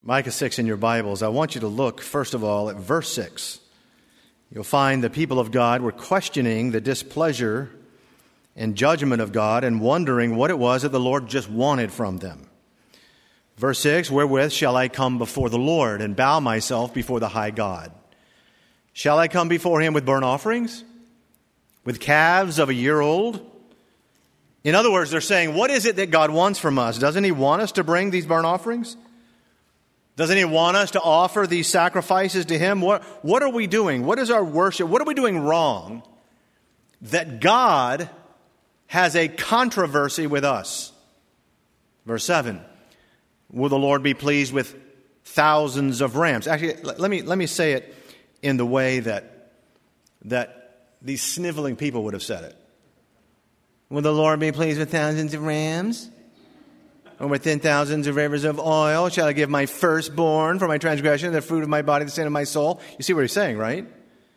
Micah 6 in your Bibles, I want you to look, first of all, at verse 6. You'll find the people of God were questioning the displeasure and judgment of God and wondering what it was that the Lord just wanted from them. Verse 6, wherewith shall I come before the Lord and bow myself before the high God? Shall I come before him with burnt offerings? With calves of a year old? In other words, they're saying, what is it that God wants from us? Doesn't he want us to bring these burnt offerings? Doesn't he want us to offer these sacrifices to him? What are we doing? What is our worship? What are we doing wrong that God has a controversy with us? Verse 7, will the Lord be pleased with thousands of rams? Actually, let me say it in the way that these sniveling people would have said it. Will the Lord be pleased with thousands of rams? Or with 10,000s of rivers of oil? Shall I give my firstborn for my transgression, the fruit of my body, the sin of my soul? You see what he's saying, right?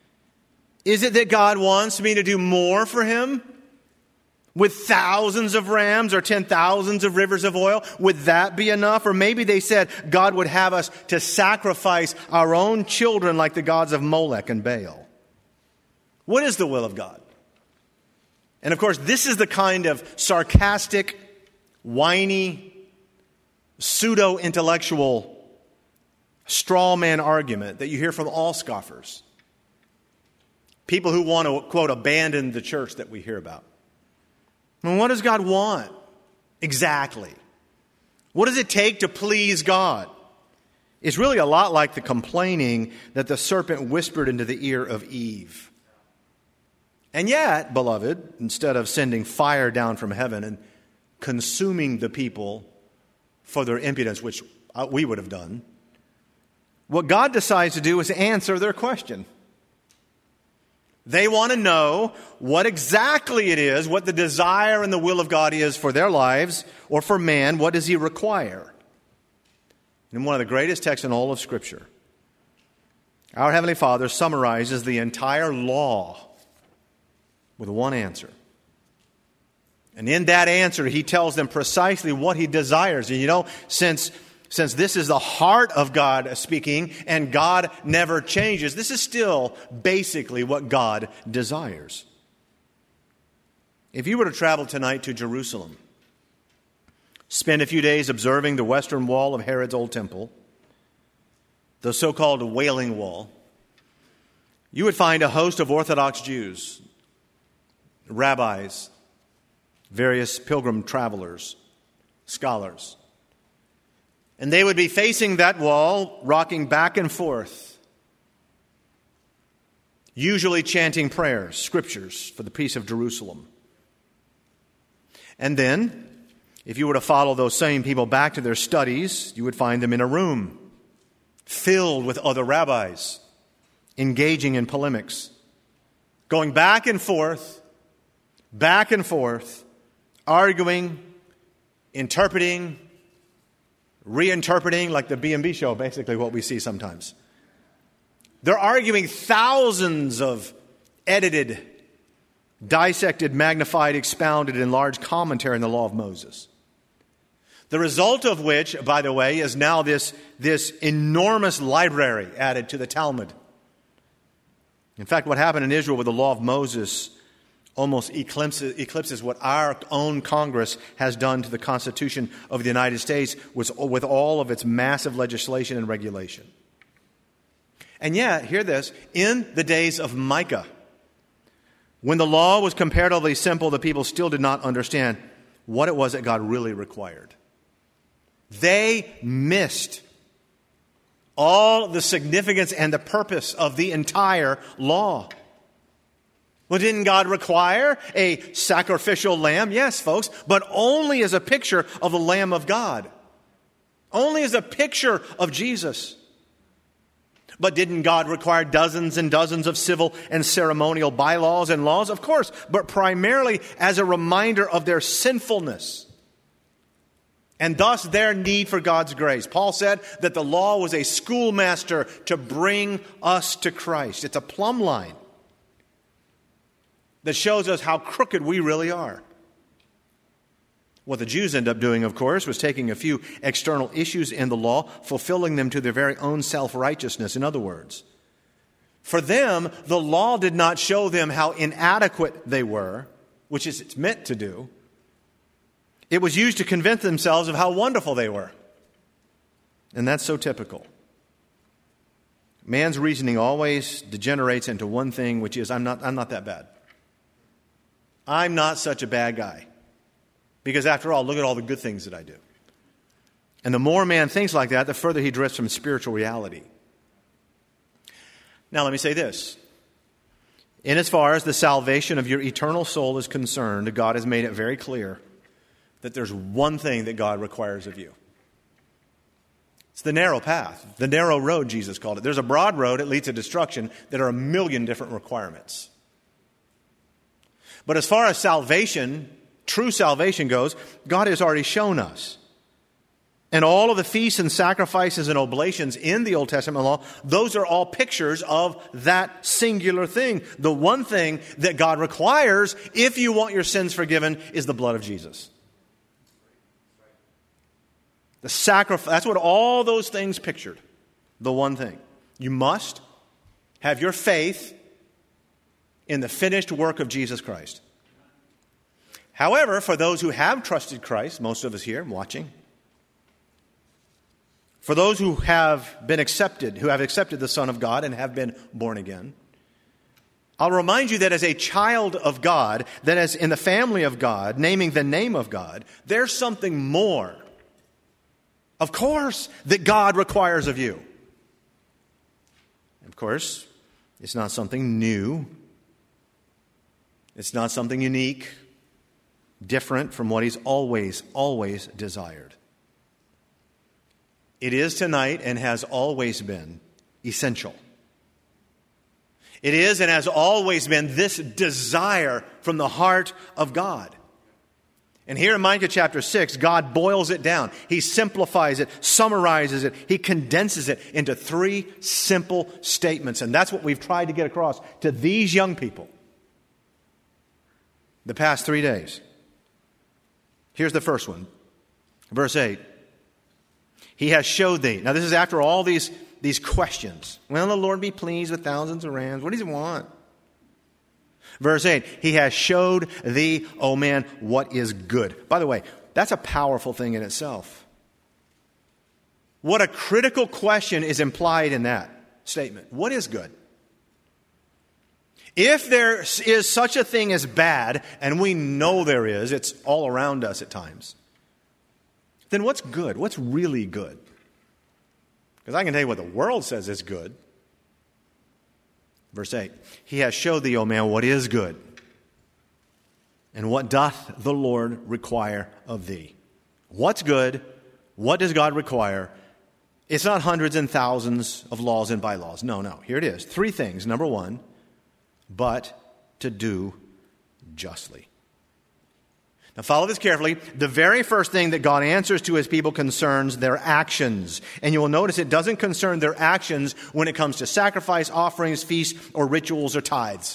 Is it that God wants me to do more for him? With thousands of rams or 10,000s of rivers of oil? Would that be enough? Or maybe they said God would have us to sacrifice our own children like the gods of Molech and Baal. What is the will of God? And of course, this is the kind of sarcastic, whiny, pseudo-intellectual straw man argument that you hear from all scoffers. People who want to, quote, abandon the church that we hear about. And what does God want? Exactly. What does it take to please God? It's really a lot like the complaining that the serpent whispered into the ear of Eve. And yet, beloved, instead of sending fire down from heaven and consuming the people for their impudence, which we would have done, what God decides to do is answer their question. They want to know what exactly it is, what the desire and the will of God is for their lives or for man. What does he require? In one of the greatest texts in all of Scripture, our Heavenly Father summarizes the entire law with one answer. And in that answer, he tells them precisely what he desires. And you know, since this is the heart of God speaking, and God never changes, this is still basically what God desires. If you were to travel tonight to Jerusalem, spend a few days observing the western wall of Herod's old temple, the so-called Wailing Wall, you would find a host of Orthodox Jews, rabbis, various pilgrim travelers, scholars. And they would be facing that wall, rocking back and forth, usually chanting prayers, scriptures for the peace of Jerusalem. And then, if you were to follow those same people back to their studies, you would find them in a room filled with other rabbis, engaging in polemics, going back and forth, arguing, interpreting, reinterpreting, like the B&B show, basically what we see sometimes. They're arguing thousands of edited, dissected, magnified, expounded, and enlarged commentary in the law of Moses. The result of which, by the way, is now this enormous library added to the Talmud. In fact, what happened in Israel with the law of Moses almost eclipses what our own Congress has done to the Constitution of the United States with all of its massive legislation and regulation. And yet, hear this, in the days of Micah, when the law was comparatively simple, the people still did not understand what it was that God really required. They missed all the significance and the purpose of the entire law. Well, didn't God require a sacrificial lamb? Yes, folks, but only as a picture of the Lamb of God. Only as a picture of Jesus. But didn't God require dozens and dozens of civil and ceremonial bylaws and laws? Of course, but primarily as a reminder of their sinfulness and thus their need for God's grace. Paul said that the law was a schoolmaster to bring us to Christ. It's a plumb line that shows us how crooked we really are. What the Jews end up doing, of course, was taking a few external issues in the law, fulfilling them to their very own self-righteousness. In other words, for them, the law did not show them how inadequate they were, which is it's meant to do. It was used to convince themselves of how wonderful they were. And that's so typical. Man's reasoning always degenerates into one thing, which is, I'm not that bad. I'm not such a bad guy. Because after all, look at all the good things that I do. And the more man thinks like that, the further he drifts from spiritual reality. Now let me say this. In as far as the salvation of your eternal soul is concerned, God has made it very clear that there's one thing that God requires of you. It's the narrow path, the narrow road, Jesus called it. There's a broad road that leads to destruction that are a million different requirements. But as far as salvation, true salvation goes, God has already shown us. And all of the feasts and sacrifices and oblations in the Old Testament law, those are all pictures of that singular thing. The one thing that God requires, if you want your sins forgiven, is the blood of Jesus. The sacrifice, that's what all those things pictured. The one thing. You must have your faith in the finished work of Jesus Christ. However, for those who have trusted Christ, most of us here watching, for those who have been accepted, who have accepted the Son of God and have been born again, I'll remind you that as a child of God, that as in the family of God, naming the name of God, there's something more, of course, that God requires of you. Of course, it's not something new. It's not something unique, different from what He's always desired. It is tonight and has always been essential. It is and has always been this desire from the heart of God. And here in Micah chapter 6, God boils it down. He simplifies it, summarizes it. He condenses it into 3 simple statements. And that's what we've tried to get across to these young people the past 3 days. Here's the first one. Verse 8. He has showed thee. Now this is after all these questions. Will the Lord be pleased with thousands of rams? What does He want? Verse 8, He has showed thee, O man, what is good. By the way, that's a powerful thing in itself. What a critical question is implied in that statement. What is good? If there is such a thing as bad, and we know there is, it's all around us at times, then what's good? What's really good? Because I can tell you what the world says is good. Verse 8, He has showed thee, O man, what is good, and what doth the Lord require of thee. What's good? What does God require? It's not hundreds and thousands of laws and bylaws. No. Here it is. 3 things. Number 1, but to do justly. Now follow this carefully. The very first thing that God answers to His people concerns their actions. And you will notice it doesn't concern their actions when it comes to sacrifice, offerings, feasts, or rituals or tithes.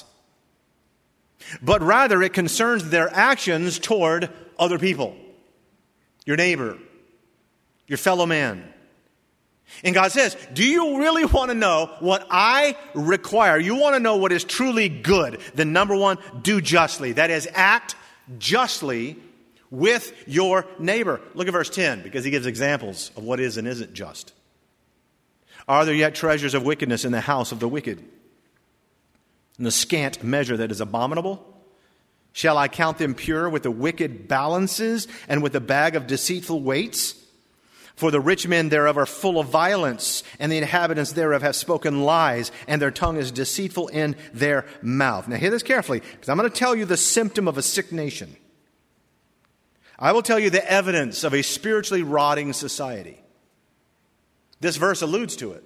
But rather it concerns their actions toward other people. Your neighbor. Your fellow man. And God says, do you really want to know what I require? You want to know what is truly good? Then number 1, do justly. That is, act justly with your neighbor. Look at verse 10, because he gives examples of what is and isn't just. Are there yet treasures of wickedness in the house of the wicked? In the scant measure that is abominable? Shall I count them pure with the wicked balances and with the bag of deceitful weights? For the rich men thereof are full of violence, and the inhabitants thereof have spoken lies, and their tongue is deceitful in their mouth. Now hear this carefully, because I'm going to tell you the symptom of a sick nation. I will tell you the evidence of a spiritually rotting society. This verse alludes to it.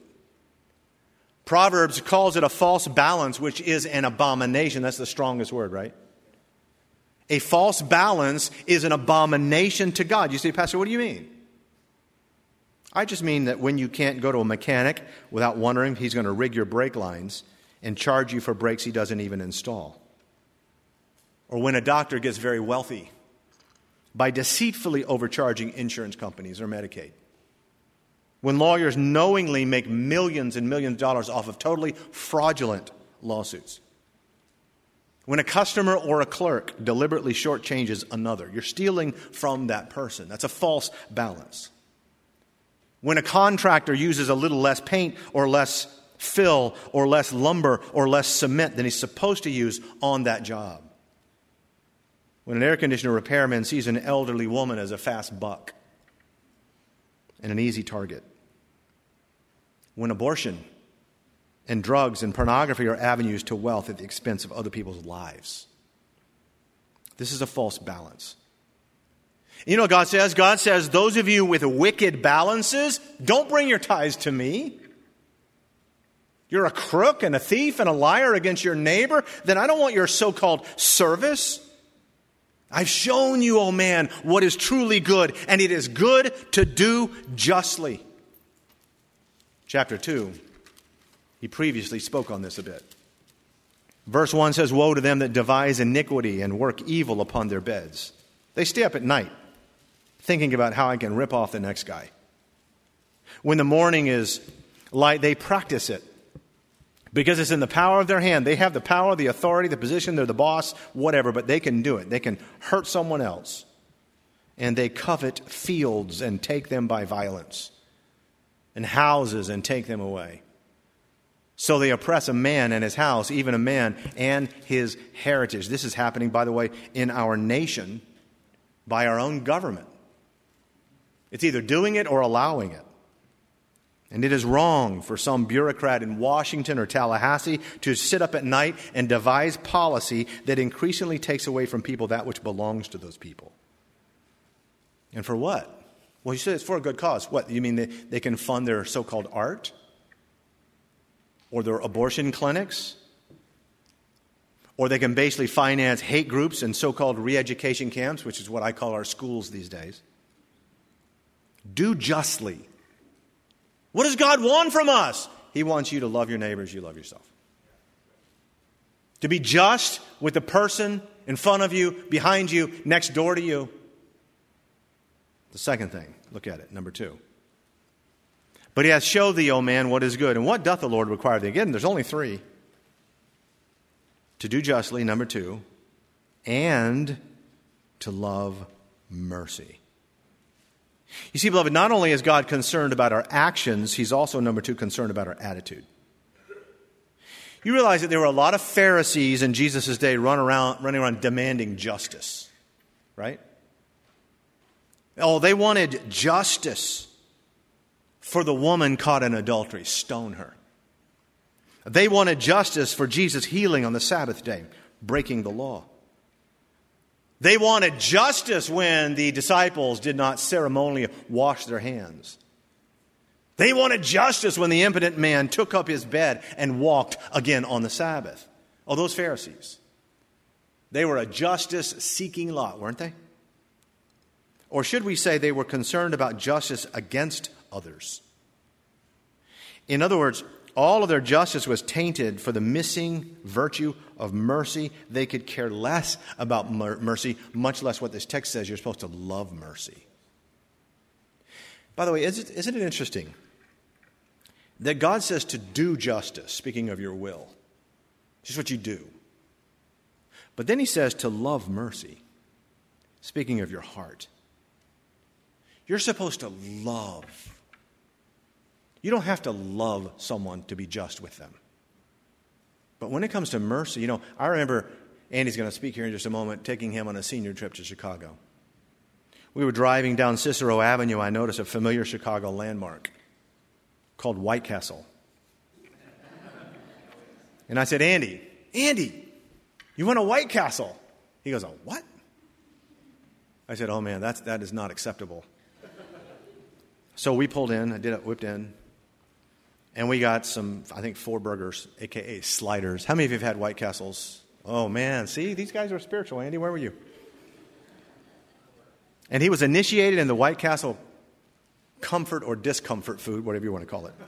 Proverbs calls it a false balance, which is an abomination. That's the strongest word, right? A false balance is an abomination to God. You say, Pastor, what do you mean? I just mean that when you can't go to a mechanic without wondering if he's going to rig your brake lines and charge you for brakes he doesn't even install. Or when a doctor gets very wealthy by deceitfully overcharging insurance companies or Medicaid. When lawyers knowingly make millions and millions of dollars off of totally fraudulent lawsuits. When a customer or a clerk deliberately shortchanges another, you're stealing from that person. That's a false balance. When a contractor uses a little less paint or less fill or less lumber or less cement than he's supposed to use on that job. When an air conditioner repairman sees an elderly woman as a fast buck and an easy target. When abortion and drugs and pornography are avenues to wealth at the expense of other people's lives. This is a false balance. You know what God says? God says, those of you with wicked balances, don't bring your tithes to me. You're a crook and a thief and a liar against your neighbor, then I don't want your so-called service. I've shown you, O man, what is truly good, and it is good to do justly. Chapter 2, he previously spoke on this a bit. Verse 1 says, woe to them that devise iniquity and work evil upon their beds. They stay up at night thinking about how I can rip off the next guy. When the morning is light, they practice it. Because it's in the power of their hand. They have the power, the authority, the position, they're the boss, whatever, but they can do it. They can hurt someone else. And they covet fields and take them by violence, and houses and take them away. So they oppress a man and his house, even a man and his heritage. This is happening, by the way, in our nation by our own government. It's either doing it or allowing it. And it is wrong for some bureaucrat in Washington or Tallahassee to sit up at night and devise policy that increasingly takes away from people that which belongs to those people. And for what? Well, you said it's for a good cause. What? You mean they can fund their so-called art? Or their abortion clinics? Or they can basically finance hate groups and so-called re-education camps, which is what I call our schools these days. Do justly. What does God want from us? He wants you to love your neighbor as you love yourself. To be just with the person in front of you, behind you, next door to you. The second thing, look at it, number 2. But he hath showed thee, O man, what is good. And what doth the Lord require of thee? Again, there's only 3. To do justly, number 2, and to love mercy. You see, beloved, not only is God concerned about our actions, he's also, number 2, concerned about our attitude. You realize that there were a lot of Pharisees in Jesus' day running around demanding justice, right? Oh, they wanted justice for the woman caught in adultery. Stone her. They wanted justice for Jesus' healing on the Sabbath day, breaking the law. They wanted justice when the disciples did not ceremonially wash their hands. They wanted justice when the impotent man took up his bed and walked again on the Sabbath. Oh, those Pharisees. They were a justice-seeking lot, weren't they? Or should we say they were concerned about justice against others? In other words, all of their justice was tainted for the missing virtue of mercy. They could care less about mercy, much less what this text says. You're supposed to love mercy. By the way, isn't it interesting that God says to do justice, speaking of your will, just what you do. But then he says to love mercy, speaking of your heart. You're supposed to love. You don't have to love someone to be just with them. But when it comes to mercy, I remember, Andy's going to speak here in just a moment, taking him on a senior trip to Chicago. We were driving down Cicero Avenue. I noticed a familiar Chicago landmark called White Castle. And I said, Andy, you want a White Castle? He goes, a what? I said, oh man, that is not acceptable. So we pulled in, whipped in, and we got some, I think 4 burgers, a.k.a. sliders. How many of you have had White Castles? Oh man, see, these guys are spiritual. Andy, where were you? And he was initiated in the White Castle comfort or discomfort food, whatever you want to call it.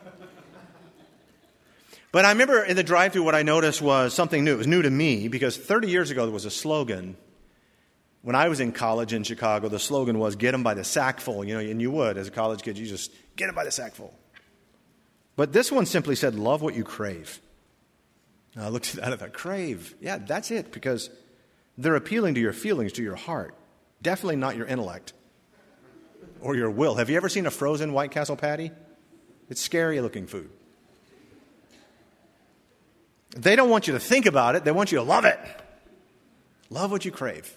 But I remember in the drive-thru what I noticed was something new. It was new to me because 30 years ago there was a slogan When I was in college in Chicago, the slogan was, get them by the sackful. And you would, as a college kid, you just get them by the sackful. But this one simply said, love what you crave. And I looked at that and thought, crave. Yeah, that's it, because they're appealing to your feelings, to your heart. Definitely not your intellect or your will. Have you ever seen a frozen White Castle patty? It's scary-looking food. They don't want you to think about it. They want you to love it. Love what you crave.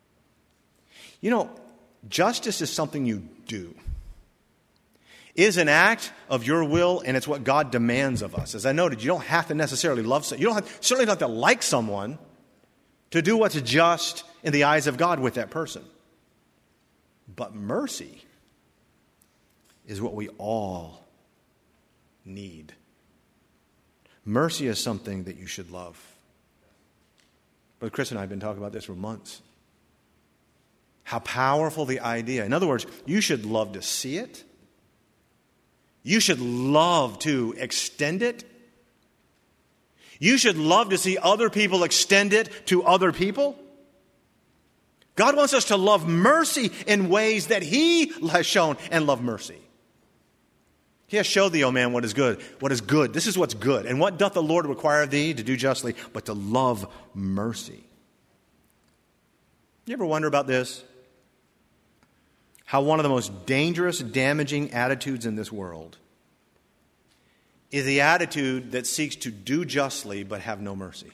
Justice is something you do. It is an act of your will, and it's what God demands of us. As I noted, you don't have to necessarily love someone. You certainly don't have to like someone to do what's just in the eyes of God with that person. But mercy is what we all need. Mercy is something that you should love. But Chris and I have been talking about this for months. How powerful the idea. In other words, you should love to see it. You should love to extend it. You should love to see other people extend it to other people. God wants us to love mercy in ways that He has shown and love mercy. He has showed thee, O man, what is good. What is good. This is what's good. And what doth the Lord require of thee? To do justly, but to love mercy. You ever wonder about this? How one of the most dangerous, damaging attitudes in this world is the attitude that seeks to do justly but have no mercy.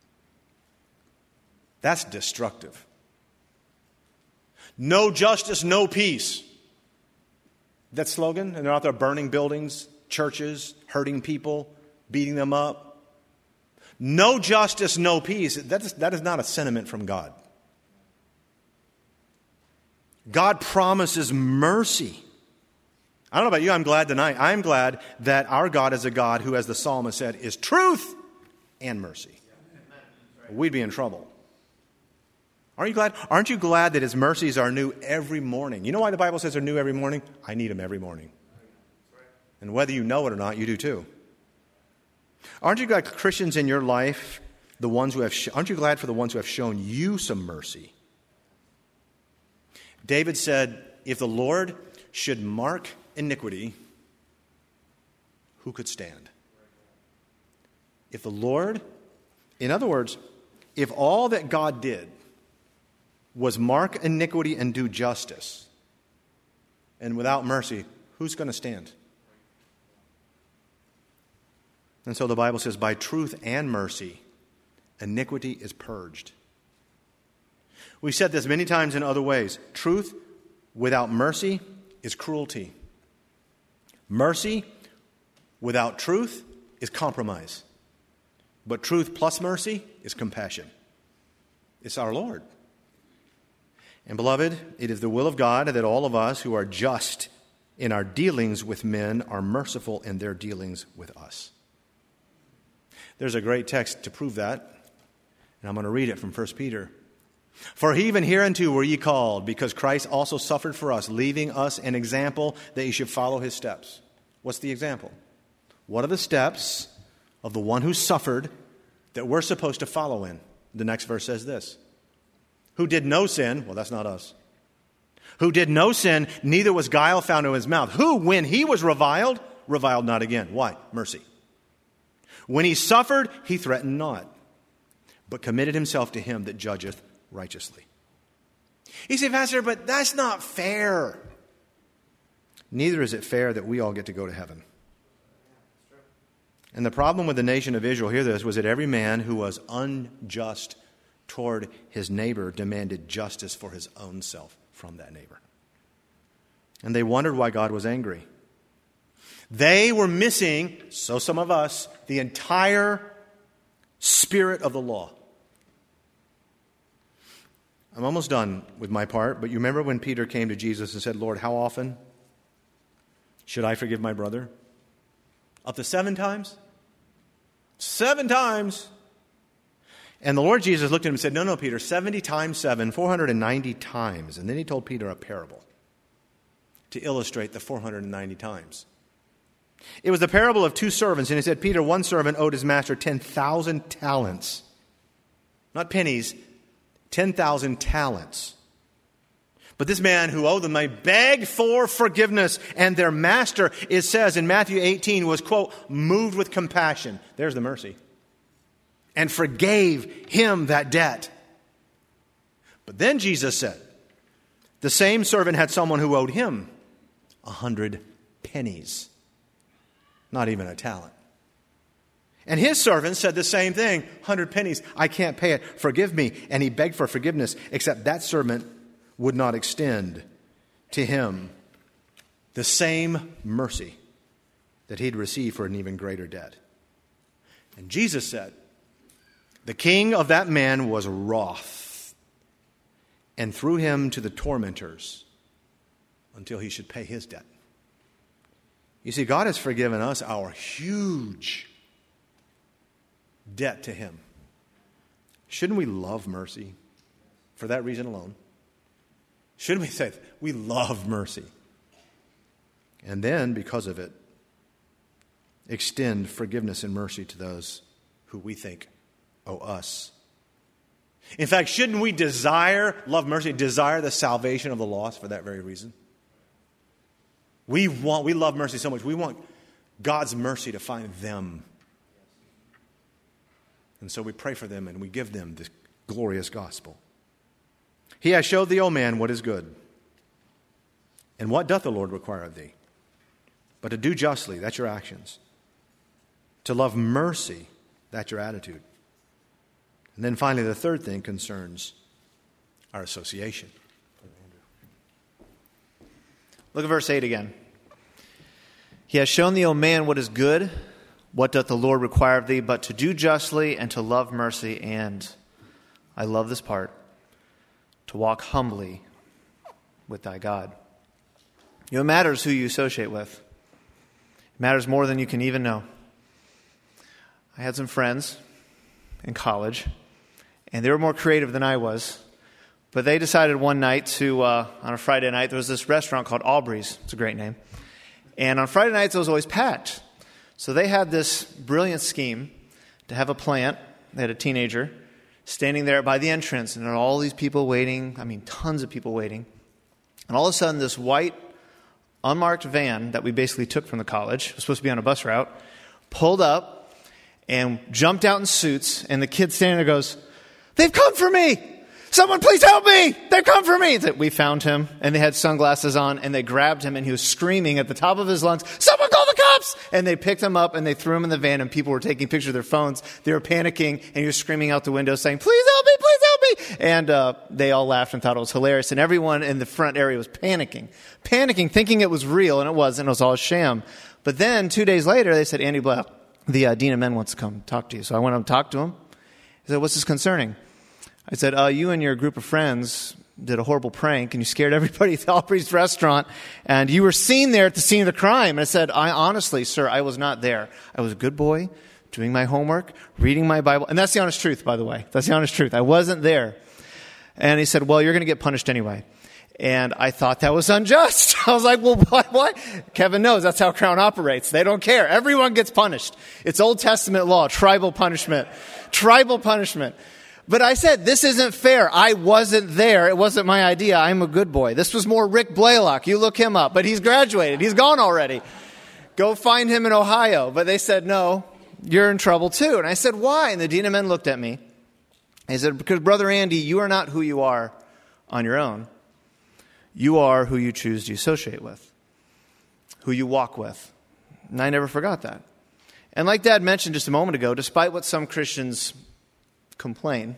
That's destructive. No justice, no peace. That slogan, and they're out there burning buildings, churches, hurting people, beating them up. No justice, no peace. That is not a sentiment from God. God promises mercy. I don't know about you, I'm glad tonight. I'm glad that our God is a God who, as the psalmist said, is truth and mercy. We'd be in trouble. Aren't you glad? Aren't you glad that His mercies are new every morning? You know why the Bible says they're new every morning? I need them every morning. And whether you know it or not, you do too. Aren't you glad Christians in your life, aren't you glad for the ones who have shown you some mercy? David said, if the Lord should mark iniquity, who could stand? If the Lord, in other words, if all that God did was mark iniquity and do justice, and without mercy, who's going to stand? And so the Bible says, by truth and mercy, iniquity is purged. We've said this many times in other ways. Truth without mercy is cruelty. Mercy without truth is compromise. But truth plus mercy is compassion. It's our Lord. And beloved, it is the will of God that all of us who are just in our dealings with men are merciful in their dealings with us. There's a great text to prove that, and I'm going to read it from 1 Peter. For even hereunto were ye called, because Christ also suffered for us, leaving us an example that ye should follow His steps. What's the example? What are the steps of the one who suffered that we're supposed to follow in? The next verse says this. Who did no sin, well, that's not us. Who did no sin, neither was guile found in his mouth. Who, when he was reviled not again. Why? Mercy. When he suffered, he threatened not, but committed himself to Him that judgeth righteously. You say, Pastor, but that's not fair. Neither is it fair that we all get to go to heaven. And the problem with the nation of Israel, hear this, was that every man who was unjust toward his neighbor demanded justice for his own self from that neighbor. And they wondered why God was angry. They were missing, so some of us, the entire spirit of the law. I'm almost done with my part, but you remember when Peter came to Jesus and said, Lord, how often should I forgive my brother? Up to 7 times? 7 times. And the Lord Jesus looked at him and said, no, Peter, 70 times 7, 490 times. And then He told Peter a parable to illustrate the 490 times. It was the parable of 2 servants. And He said, Peter, one servant owed his master 10,000 talents. Not pennies, 10,000 talents. But this man who owed them money begged for forgiveness. And their master, it says in Matthew 18, was, quote, moved with compassion. There's the mercy. And forgave him that debt. But then Jesus said, the same servant had someone who owed him 100 pennies. Not even a talent. And his servant said the same thing. 100 pennies, I can't pay it. Forgive me. And he begged for forgiveness, except that servant would not extend to him the same mercy that he'd received for an even greater debt. And Jesus said, the king of that man was wroth and threw him to the tormentors until he should pay his debt. You see, God has forgiven us our huge debt to him. Shouldn't we love mercy for that reason alone? Shouldn't we say, we love mercy? And then, because of it, extend forgiveness and mercy to those who we think owe us. In fact, shouldn't we love mercy, desire the salvation of the lost for that very reason? We love mercy so much. We want God's mercy to find them. And so we pray for them and we give them this glorious gospel. He has showed thee, O man, what is good. And what doth the Lord require of thee? But to do justly, that's your actions. To love mercy, that's your attitude. And then finally, the third thing concerns our association. Look at verse 8 again. He has shown thee, O man, what is good. What doth the Lord require of thee? But to do justly and to love mercy and, I love this part, to walk humbly with thy God. You know, it matters who you associate with. It matters more than you can even know. I had some friends in college, and they were more creative than I was. But they decided one night to, on a Friday night, there was this restaurant called Aubrey's. It's a great name. And on Friday nights, it was always packed. So they had this brilliant scheme to have a plant. They had a teenager standing there by the entrance, and there are all these people waiting. I mean, tons of people waiting. And all of a sudden, this white, unmarked van that we basically took from the college, it was supposed to be on a bus route, pulled up and jumped out in suits, and the kid standing there goes, "They've come for me! Someone please help me! They've come for me!" We found him, and they had sunglasses on, and they grabbed him, and he was screaming at the top of his lungs, "Someone call the cops!" And they picked him up, and they threw him in the van, and people were taking pictures of their phones. They were panicking, and he was screaming out the window saying, "Please help me! Please help me!" And they all laughed and thought it was hilarious, and everyone in the front area was panicking, thinking it was real, and it wasn't. It was all a sham. But then, 2 days later, they said, "Andy Black, the Dean of Men wants to come talk to you." So I went up and talked to him. He said, "What's this concerning?" I said, "You and your group of friends did a horrible prank, and you scared everybody at the Aubrey's restaurant, and you were seen there at the scene of the crime." And I said, "Honestly, sir, I was not there. I was a good boy, doing my homework, reading my Bible." And that's the honest truth, by the way. That's the honest truth. I wasn't there. And he said, "Well, you're going to get punished anyway." And I thought that was unjust. I was like, "Well, what? Kevin knows that's how Crown operates. They don't care. Everyone gets punished. It's Old Testament law, tribal punishment. Tribal punishment." But I said, this isn't fair. I wasn't there. It wasn't my idea. I'm a good boy. This was more Rick Blaylock. You look him up. But he's graduated. He's gone already. Go find him in Ohio. But they said, "No, you're in trouble too." And I said, "Why?" And the Dean of Men looked at me. He said, "Because, Brother Andy, you are not who you are on your own. You are who you choose to associate with, who you walk with." And I never forgot that. And like Dad mentioned just a moment ago, despite what some Christians complain,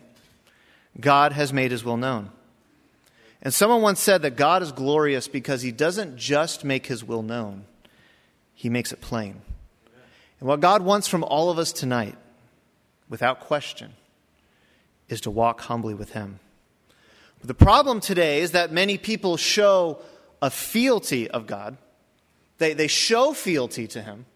God has made his will known. And someone once said that God is glorious because he doesn't just make his will known, he makes it plain. And what God wants from all of us tonight, without question, is to walk humbly with him. But the problem today is that many people show a fealty of God. They show fealty to him,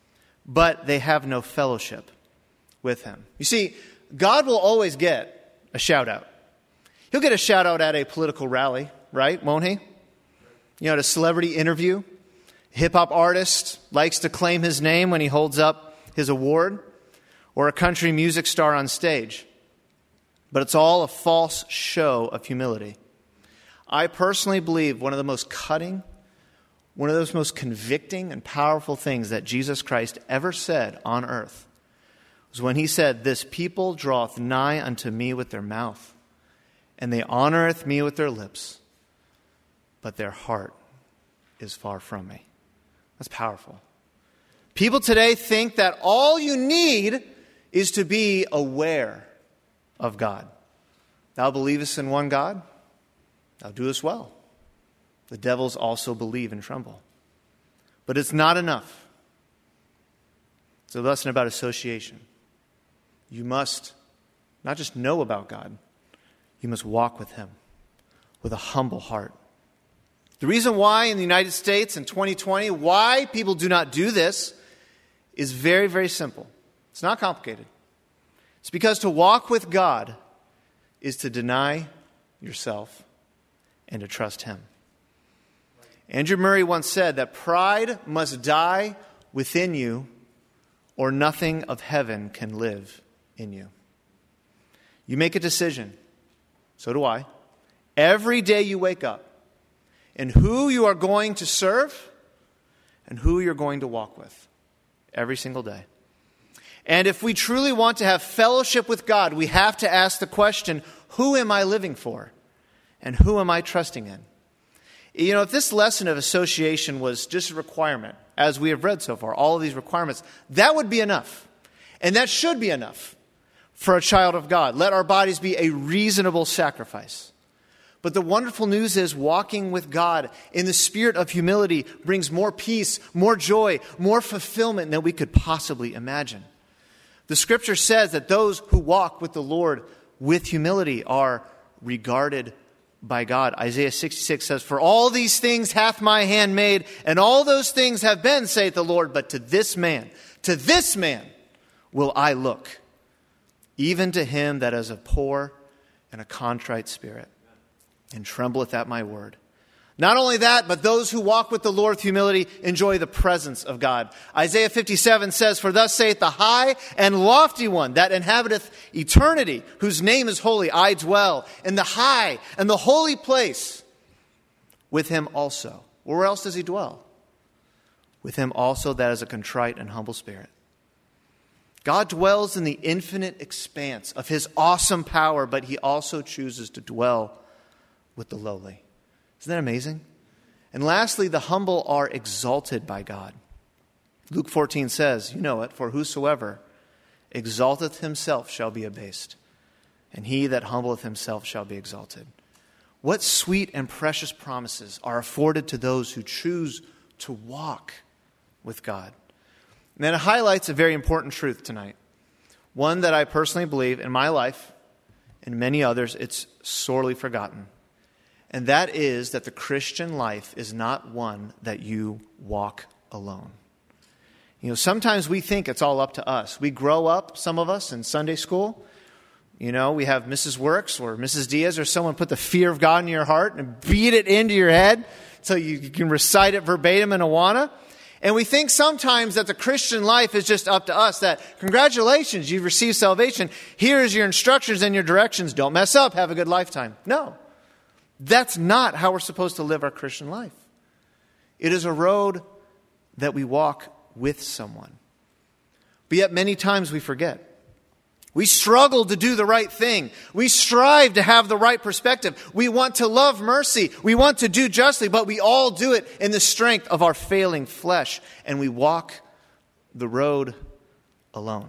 but they have no fellowship with him. You see, God will always get a shout out. He'll get a shout out at a political rally, right? Won't he? You know, at a celebrity interview. A hip-hop artist likes to claim his name when he holds up his award, or a country music star on stage. But it's all a false show of humility. I personally believe one of the most cutting, one of those most convicting and powerful things that Jesus Christ ever said on earth was when he said, "This people draweth nigh unto me with their mouth, and they honoreth me with their lips, but their heart is far from me." That's powerful. People today think that all you need is to be aware of God. Thou believest in one God, thou doest well. The devils also believe and tremble. But it's not enough. It's a lesson about association. You must not just know about God, you must walk with him with a humble heart. The reason why in the United States in 2020, why people do not do this is very, very simple. It's not complicated. It's because to walk with God is to deny yourself and to trust him. Andrew Murray once said that pride must die within you or nothing of heaven can live in you. You make a decision, so do I, every day you wake up, and who you are going to serve and who you're going to walk with every single day. And if we truly want to have fellowship with God, we have to ask the question, who am I living for? And who am I trusting in? You know, if this lesson of association was just a requirement, as we have read so far, all of these requirements, that would be enough. And that should be enough for a child of God. Let our bodies be a reasonable sacrifice. But the wonderful news is walking with God in the spirit of humility brings more peace, more joy, more fulfillment than we could possibly imagine. The scripture says that those who walk with the Lord with humility are regarded by God. Isaiah 66 says, "For all these things hath my hand made, and all those things have been, saith the Lord, but to this man will I look, even to him that is a poor and a contrite spirit, and trembleth at my word." Not only that, but those who walk with the Lord with humility enjoy the presence of God. Isaiah 57 says, "For thus saith the high and lofty one that inhabiteth eternity, whose name is holy, I dwell in the high and the holy place with him also." Where else does he dwell? With him also that is a contrite and humble spirit. God dwells in the infinite expanse of his awesome power, but he also chooses to dwell with the lowly. Isn't that amazing? And lastly, the humble are exalted by God. Luke 14 says, you know it, "For whosoever exalteth himself shall be abased, and he that humbleth himself shall be exalted." What sweet and precious promises are afforded to those who choose to walk with God. And then it highlights a very important truth tonight. One that I personally believe in my life and many others, it's sorely forgotten. And that is that the Christian life is not one that you walk alone. You know, sometimes we think it's all up to us. We grow up, some of us, in Sunday school. You know, we have Mrs. Works or Mrs. Diaz or someone put the fear of God in your heart and beat it into your head so you can recite it verbatim in Awana. And we think sometimes that the Christian life is just up to us, that congratulations, you've received salvation. Here's your instructions and your directions. Don't mess up. Have a good lifetime. No. That's not how we're supposed to live our Christian life. It is a road that we walk with someone. But yet many times we forget. We struggle to do the right thing. We strive to have the right perspective. We want to love mercy. We want to do justly, but we all do it in the strength of our failing flesh. And we walk the road alone.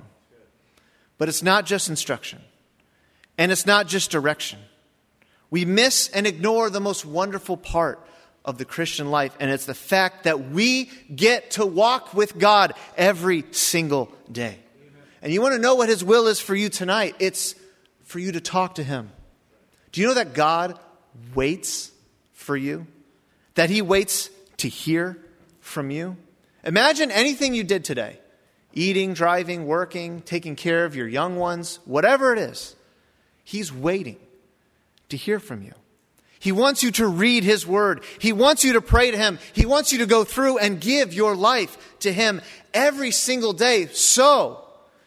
But it's not just instruction. And it's not just direction. We miss and ignore the most wonderful part of the Christian life, and it's the fact that we get to walk with God every single day. Amen. And you want to know what his will is for you tonight? It's for you to talk to him. Do you know that God waits for you? That he waits to hear from you? Imagine anything you did today. Eating, driving, working, taking care of your young ones, whatever it is. He's waiting to hear from you. He wants you to read his word. He wants you to pray to him. He wants you to go through and give your life to him every single day. So,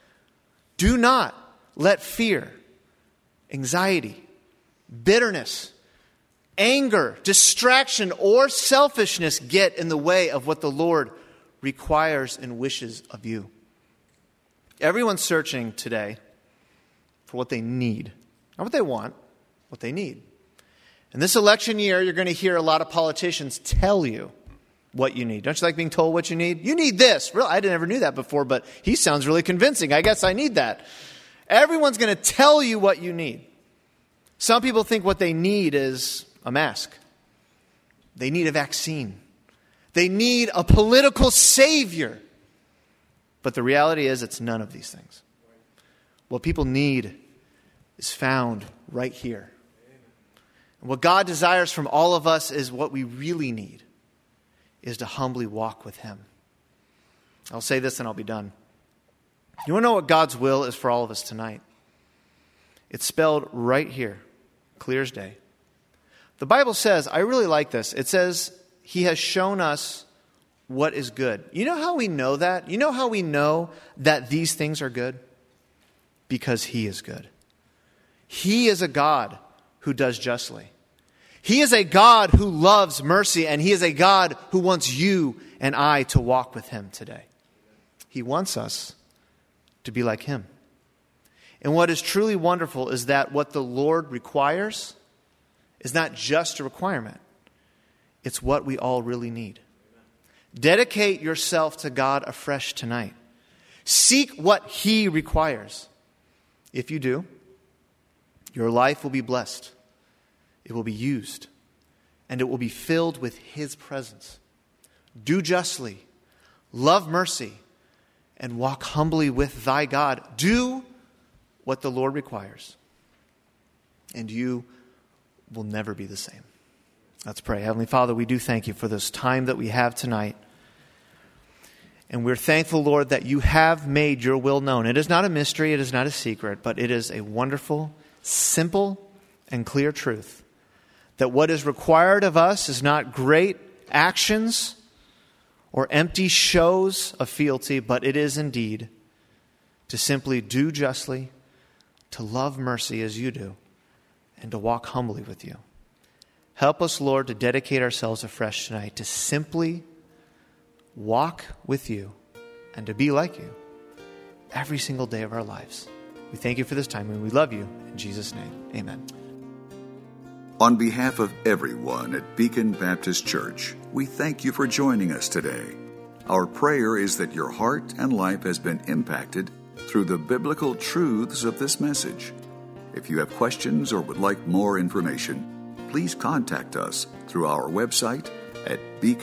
do not let fear, anxiety, bitterness, anger, distraction, or selfishness get in the way of what the Lord requires and wishes of you. Everyone's searching today for what they need. Not what they want, what they need. In this election year, you're going to hear a lot of politicians tell you what you need. Don't you like being told what you need? You need this. Really, I never knew that before, but he sounds really convincing. I guess I need that. Everyone's going to tell you what you need. Some people think what they need is a mask. They need a vaccine. They need a political savior. But the reality is it's none of these things. What people need is found right here. And what God desires from all of us is what we really need, is to humbly walk with him. I'll say this and I'll be done. You want to know what God's will is for all of us tonight? It's spelled right here, clear as day. The Bible says, I really like this. It says, he has shown us what is good. You know how we know that? You know how we know that these things are good? Because he is good. He is a God who does justly. He is a God who loves mercy, and he is a God who wants you and I to walk with him today. He wants us to be like him. And what is truly wonderful is that what the Lord requires is not just a requirement. It's what we all really need. Dedicate yourself to God afresh tonight. Seek what he requires. If you do, your life will be blessed. It will be used. And it will be filled with his presence. Do justly. Love mercy. And walk humbly with thy God. Do what the Lord requires. And you will never be the same. Let's pray. Heavenly Father, we do thank you for this time that we have tonight. And we're thankful, Lord, that you have made your will known. It is not a mystery, it is not a secret, but it is a wonderful, simple, and clear truth. That what is required of us is not great actions or empty shows of fealty, but it is indeed to simply do justly, to love mercy as you do, and to walk humbly with you. Help us, Lord, to dedicate ourselves afresh tonight to simply walk with you and to be like you every single day of our lives. We thank you for this time and we love you. In Jesus' name, amen. On behalf of everyone at Beacon Baptist Church, we thank you for joining us today. Our prayer is that your heart and life has been impacted through the biblical truths of this message. If you have questions or would like more information, please contact us through our website at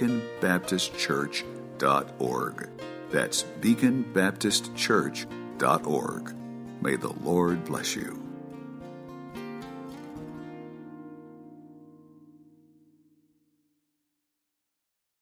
beaconbaptistchurch.org. That's beaconbaptistchurch.org. May the Lord bless you.